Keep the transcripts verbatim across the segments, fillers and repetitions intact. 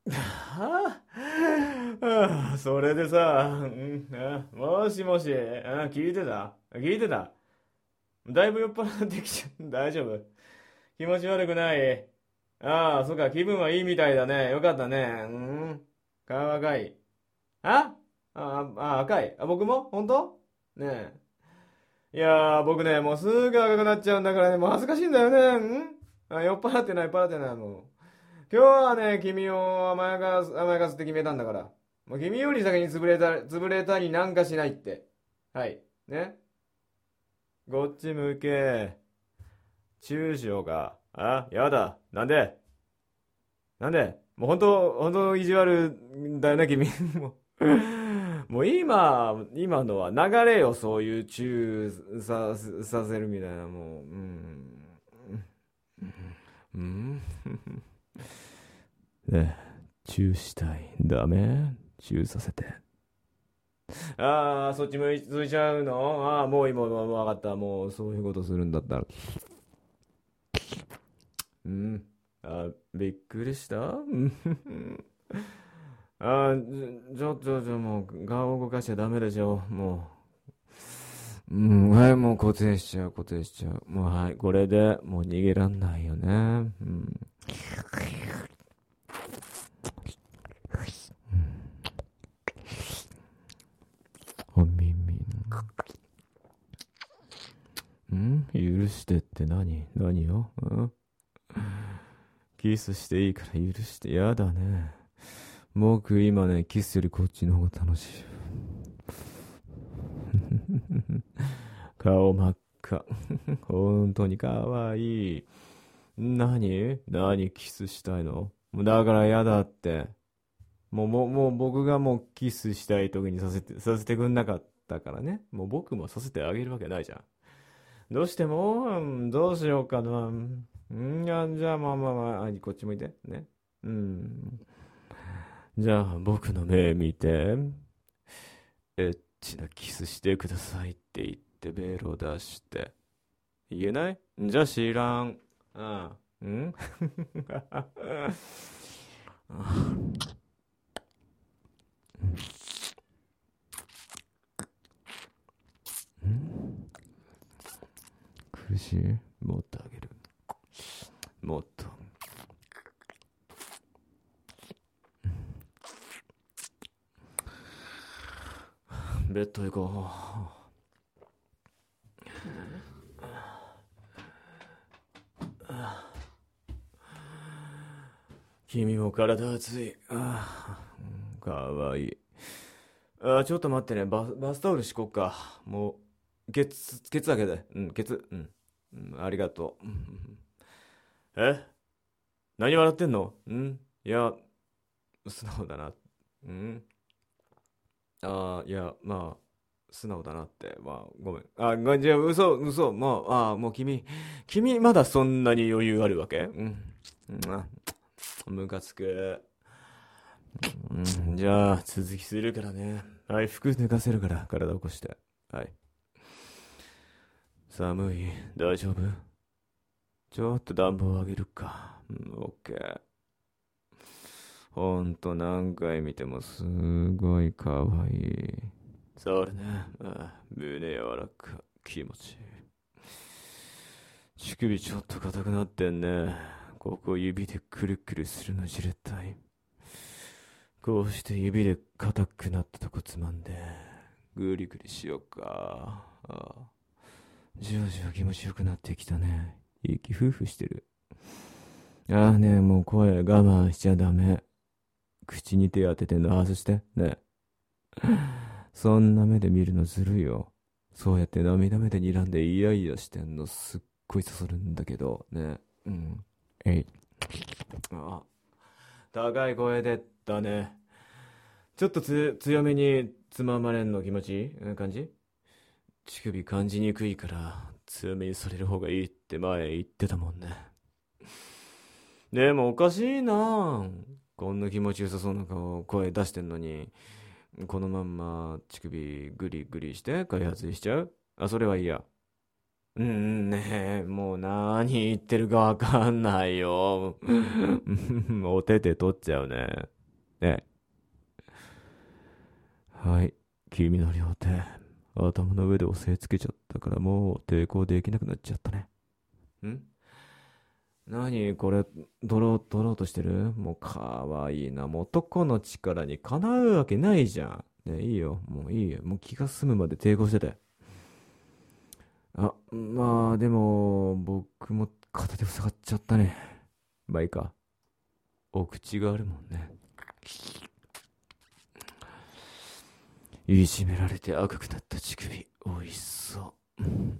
はあ、あそれでさ、うん、あもしもし、あ聞いてた聞いてただいぶ酔っ払ってきちゃう。大丈夫気持ち悪くない。ああ、そっか、気分はいいみたいだね。よかったね。うん。顔赤い。ああ、あ、赤い。あ、僕も本当ねえ。いやー、僕ね、もうすぐ赤くなっちゃうんだからね、もう恥ずかしいんだよね。うんあ、酔っ払ってない、酔っ払ってない、もう。今日はね、君を甘やかす、甘やかすって決めたんだから。もう君より先に潰れた、潰れたりなんかしないって。はい。ね。こっち向け。チューしようか。あ、やだ。なんでなんでもう本当、本当意地悪だよね、君。もう、もう今、今のは流れよ、そういうチューさ、させるみたいな、もう、うん。うん。ねえ、チューしたい。ダメチューさせて。ああ、そっち向いついちゃうのああ、もう今、もう分かった。もうそういうことするんだったら。うん。あ、びっくりしたうんあー、ちょ、ちょ、ちょ、もう、顔動かしちゃダメでしょ。もう。うん、はい、もう固定しちゃう、固定しちゃう。もう、はい、これでもう逃げらんないよね。うん。お耳。ん許してって何何よんキスしていいから許して。やだね。僕今ね、キスよりこっちの方が楽しい。顔真っ赤。本当に可愛い。何何キスしたいのだからやだって。もう、もう、もう僕がもうキスしたい時にさせて、させてくんなかったからね。もう僕もさせてあげるわけないじゃん。どうしても、うんどうしようかな。うんいや、じゃあまあまあまあ、あこっち向いて。ね。うん。じゃあ僕の目見て。エッチなキスしてくださいって言ってベロ出して。言えないじゃあ知らん。ああ。ん苦しいもっとあげる。もっと。ベッド行こう。君も体熱い。ああ、かわいい。あ、ちょっと待ってね。バ、バスタオル敷こっか。もう、ケツ、ケツだけで。うん、ケツ。うん。うん、ありがとう。うんえ何笑ってんのんいや、素直だな。んああ、いや、まあ、素直だなって。まあ、ごめん。あ、ごじゃあ、嘘、嘘。もう、ああ、もう君、君まだそんなに余裕あるわけうん。うんあムカつく。うん、じゃあ、続きするからね。はい、服脱がせるから、体起こして。はい。寒い大丈夫ちょっと暖房上げるか。うん、オッケー。ほんと何回見てもすごい可愛い。それね。ああ胸柔らか。気持ちいい。乳首ちょっと硬くなってんね。ここ指でくるくるするのじれったい。こうして指で硬くなったとこつまんで、ぐりぐりしようか。ああじわじわ気持ちよくなってきたね。息夫婦してる。ああねえ、もう声我慢しちゃダメ。口に手当ててんの外して。ねえ。そんな目で見るのずるいよ。そうやって涙目で睨んでイヤイヤしてんのすっごい刺さるんだけど。ねえ。うん。えい。ああ。高い声でだね。ちょっとつ強めにつままれんの気持ちいいうん感じ乳首感じにくいから強めにされる方がいいって前言ってたもんね。でもおかしいなこんな気持ちよさそうな顔声出してんのに、このまんま乳首グリグリして開発しちゃうあ、それは嫌。うんねえ、もう何言ってるかわかんないよ。お手手取っちゃうね。 ね。はい。君の両手、頭の上で押さえつけちゃったからもう抵抗できなくなっちゃったね。ん何これ、取ろう、取ろうとしてる？もうかわいいな。もう男の力にかなうわけないじゃん。ね、いいよ。もういいよ。もう気が済むまで抵抗してて。あ、まあ、でも、僕も片手塞がっちゃったね。まあいいか。お口があるもんね。いじめられて赤くなった乳首。おいしそう。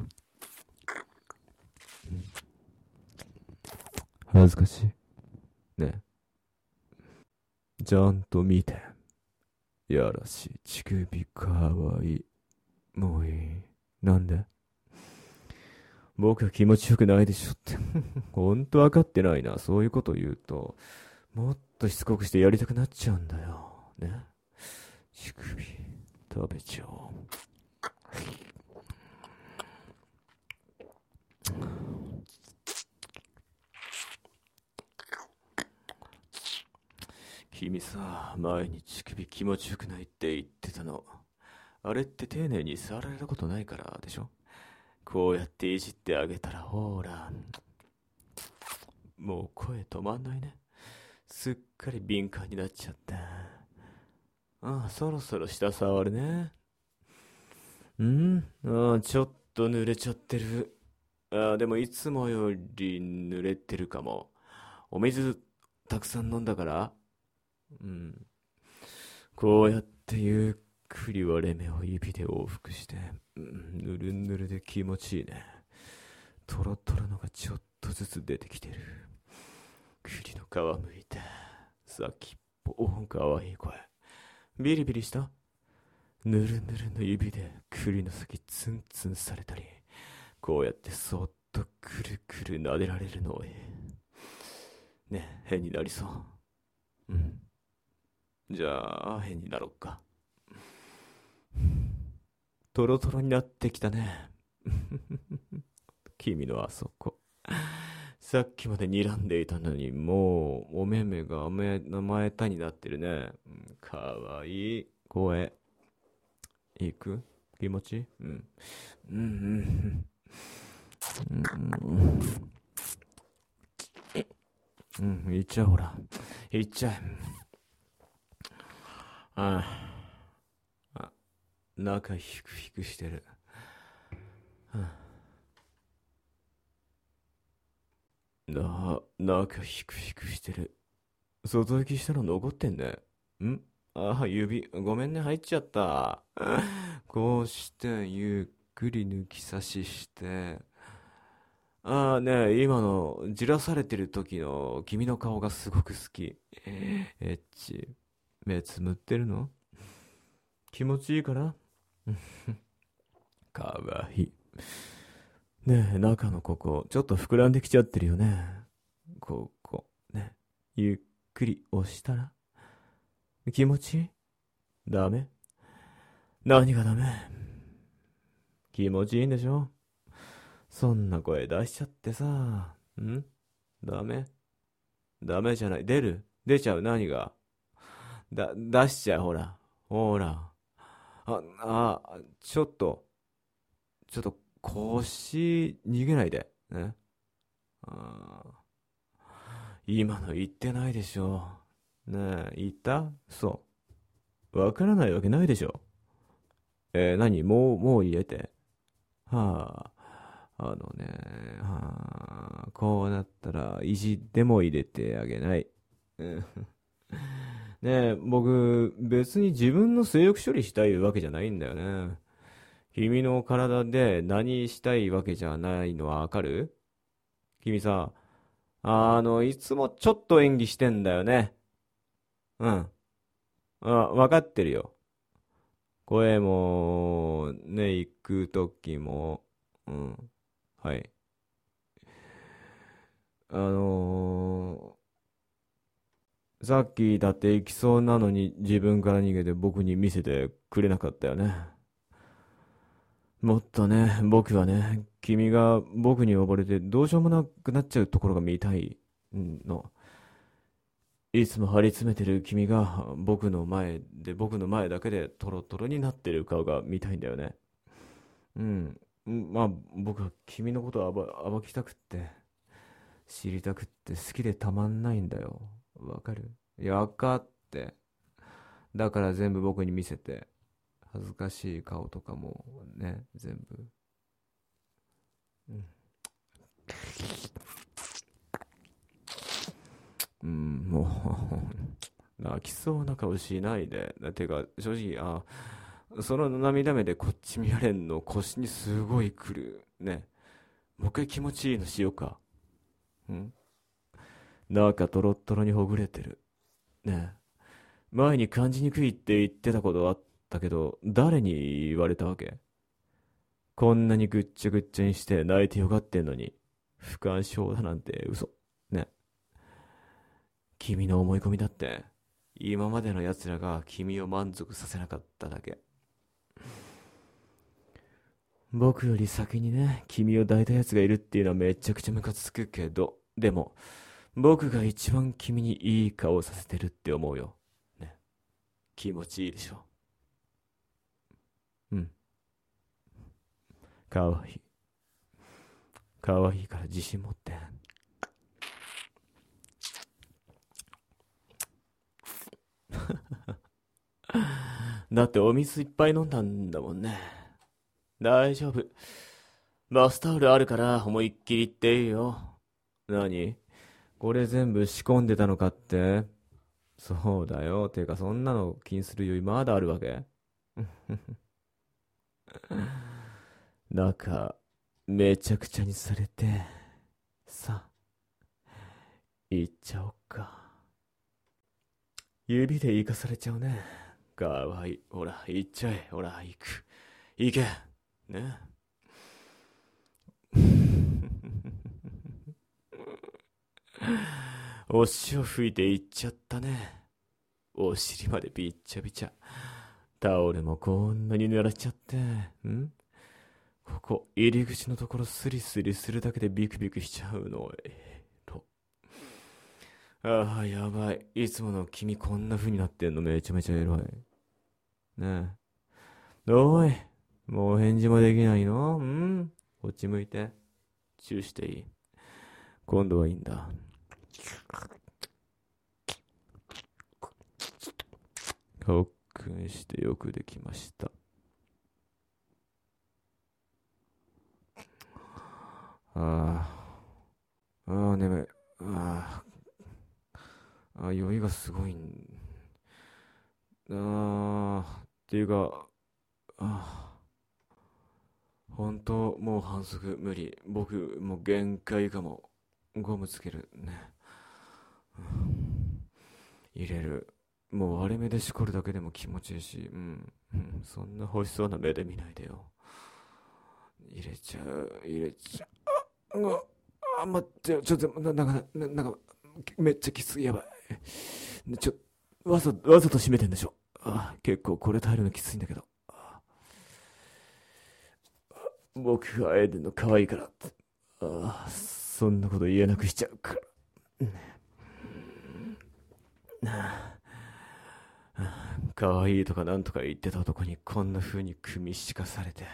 恥ずかしい。ね。ちゃんと見て。やらしい。乳首かわいい。もういい。なんで？僕は気持ちよくないでしょって。ほんと分かってないな。そういうこと言うと、もっとしつこくしてやりたくなっちゃうんだよ。ね。乳首、食べちゃおう。君さ、前に乳首気持ちよくないって言ってたの。あれって丁寧に触られたことないからでしょ？こうやっていじってあげたら、ほら、もう声止まんないね。すっかり敏感になっちゃった。ああ、そろそろ下触るね。んああ、ちょっと濡れちゃってる。ああ、でもいつもより濡れてるかも。お水たくさん飲んだから。うん。こうやってゆっくり割れ目を指で往復して、うん、ぬるぬるで気持ちいいね。トロトロのがちょっとずつ出てきてる。栗の皮むいて、先っぽ、おかわいい声。ビリビリした？ぬるぬるの指で栗の先ツンツンされたり、こうやってそっとくるくる撫でられるのをね、変になりそう。うん。じゃあ、変になろっか。トロトロになってきたね。君のあそこ。さっきまで睨んでいたのに、もう、お目目が甘えたになってるね。うん、かわいい声。いく？気持ち？うん。うん、うん、うん。うん、うん、いっちゃう、ほら。いっちゃえ。ああ。あ、中ひくひくしてる。な、中ひくひくしてる。外行きしたの残ってんね。んああ、指、ごめんね、入っちゃった。こうして、ゆっくり抜き差しして。ああね、今の、じらされてる時の君の顔がすごく好き。エッチ。目つむってるの？気持ちいいかな？かわいい。ねえ、中のここ、ちょっと膨らんできちゃってるよね。ここ、ね。ゆっくり押したら気持ちいい？ダメ？何がダメ？気持ちいいんでしょ？そんな声出しちゃってさ。んダメ？ダメじゃない。出る？出ちゃう？何が？だ、出しちゃう、ほら。ほら。あ、あ、ちょっと、ちょっと腰逃げないで。ね。あー、今の言ってないでしょ。ねえ、言った？そう。わからないわけないでしょ。えー、何もう、もう入れて。はあ、あのね、はあ、こうなったら、意地でも入れてあげない。うん。ねえ、僕、別に自分の性欲処理したいわけじゃないんだよね。君の体で何したいわけじゃないのはわかる？君さ、あの、いつもちょっと演技してんだよね。うん。あ、わかってるよ。声も、ね、行くときも、うん。はい。あのーさっきだって行きそうなのに自分から逃げて僕に見せてくれなかったよね。もっとね、僕はね、君が僕に溺れてどうしようもなくなっちゃうところが見たいの。 いつも張り詰めてる君が僕の前で、僕の前だけでトロトロになってる顔が見たいんだよね。うん。うんまあ、僕は君のことを暴、暴きたくって、知りたくって、好きでたまんないんだよ。わかる？いや、わかって。だから全部僕に見せて、恥ずかしい顔とかもね、全部。うん。うん、もう泣きそうな顔しないで。てか、正直、あ、その涙目でこっち見られんの腰にすごい来る。ね。もう一回気持ちいいのしようか。うん。なんかトロットロにほぐれてる。ね。前に感じにくいって言ってたことあったけど、誰に言われたわけ？こんなにぐっちゃぐっちゃにして泣いてよがってんのに、不干渉だなんて嘘。ね。君の思い込みだって、今までの奴らが君を満足させなかっただけ。僕より先にね、君を抱いた奴がいるっていうのはめちゃくちゃムカつくけど、でも、僕が一番君にいい顔させてるって思うよ。ね。気持ちいいでしょ？うん。かわいい。かわいいから自信持って。だってお水いっぱい飲んだんだもんね。大丈夫。バスタオルあるから思いっきり言っていいよ。何？これ全部仕込んでたのかって？そうだよ。てかそんなの気にする余裕まだあるわけ？なんか、めちゃくちゃにされて、さ、行っちゃおっか。指で行かされちゃうね。かわいい。ほら、行っちゃえ。ほら、行く。行け。ね。お塩吹いて行っちゃったね。お尻までびっちゃびちゃ。タオルもこんなに濡らしちゃって。んここ、入り口のところスリスリするだけでビクビクしちゃうの。えーと。ああ、やばい。いつもの君こんな風になってんのめちゃめちゃエロい。ねえ。おい。もう返事もできないの？んこっち向いて。チューしていい？今度はいいんだ。特訓してよくできました。ああ、ああ、眠い。ああ、あ酔いがすごいん。ああ、っていうか、ああ、本当もう反則無理。僕、もう限界かも。ゴムつけるね。入れる。もう割れ目でしこるだけでも気持ちいいし、うん、うん、そんな欲しそうな目で見ないでよ。入れちゃう、入れちゃう。うわあ、待って、ちょっと、な、なんか、な、なんか、めっちゃきつい、やばい。ちょ、わざ、わざと閉めてんでしょ？あ、結構これ耐えるのきついんだけど。僕があえてんの可愛いからって。ああ、そんなこと言えなくしちゃうから。可愛いとかなんとか言ってた男にこんな風に組みしかされて。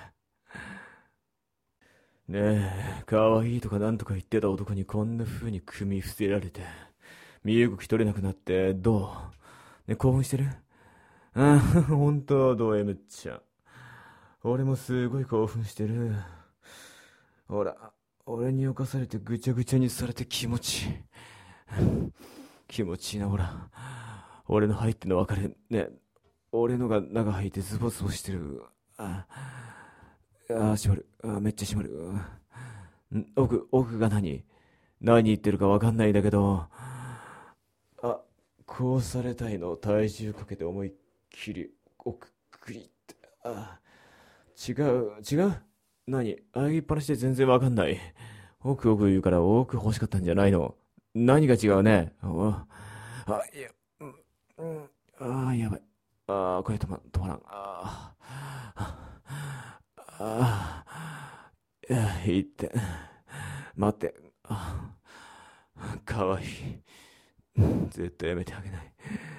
ねえ、可愛いとかなんとか言ってた男にこんな風に組み伏せられて、身動き取れなくなって、どう？ね、興奮してる？ああ、ほんと、ド M っちゃん。俺もすごい興奮してる。ほら、俺に侵されてぐちゃぐちゃにされて気持ちいい。気持ちいいな、ほら。俺の入ってんの分かるね？俺のが中入ってズボズボしてる。ああ、閉まる。あめっちゃ閉まる。ん奥、奥が何？何言ってるか分かんないんだけど、あ、こうされたいの？体重かけて思いっきり奥くりって。あ、違う、違う。何？あげっぱなしで全然分かんない。奥奥言うから奥欲しかったんじゃないの？何が違うね？あ、あ、いや、うん、うん、あー、やばい。あー、これ止ま、止まらん。あー、あー、いや、いいって。待って。あ、かわいい。 絶対やめてあげない。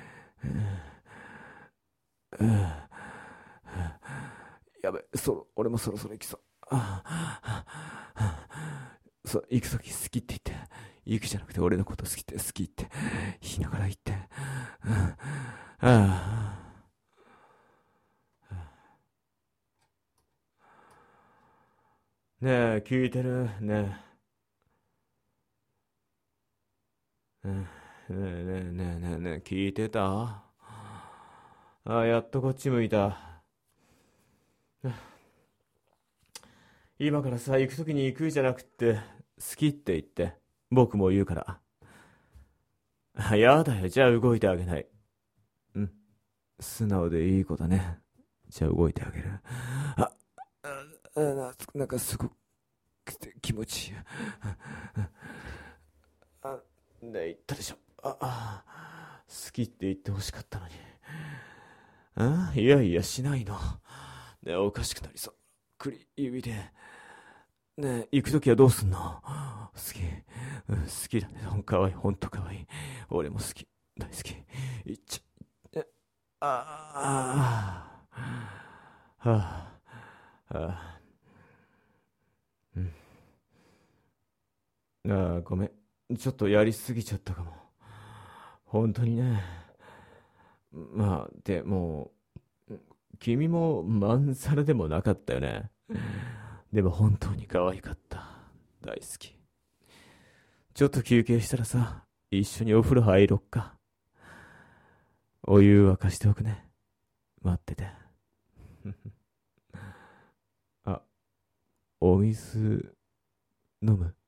うん、やべ、そろ、俺もそろそろ行きそう。そう、行くとき好きって言って、行くじゃなくて俺のこと好きって好きって言いながら言って。あねえ、聞いてるねえ。ねえねえねえねえねえ、聞いてた？あ、やっとこっち向いた。今からさ、行くときに行くじゃなくて、好きって言って、僕も言うから。あ、やだよ、じゃあ動いてあげない。うん、素直でいい子だね。じゃあ動いてあげる。あ、あななんかすごくて気持ちいい。あ、ねえ、言ったでしょ。あ、あ、好きって言って欲しかったのに。あ、いやいや、しないの。ねえ、おかしくなりそう。栗指で。ねえ、行くときはどうすんの？好き。うん、好きだね。かわいい。ほんとかわいい。俺も好き。大好き。いっちゃ、え、ああ、はあ、はあ、うん。ああ、ごめん。ちょっとやりすぎちゃったかも。本当にね。まあ、でも、君もまんざらでもなかったよね。でも本当に可愛かった。大好き。ちょっと休憩したらさ、一緒にお風呂入ろっか。お湯沸かしておくね。待ってて。あ、お水飲む？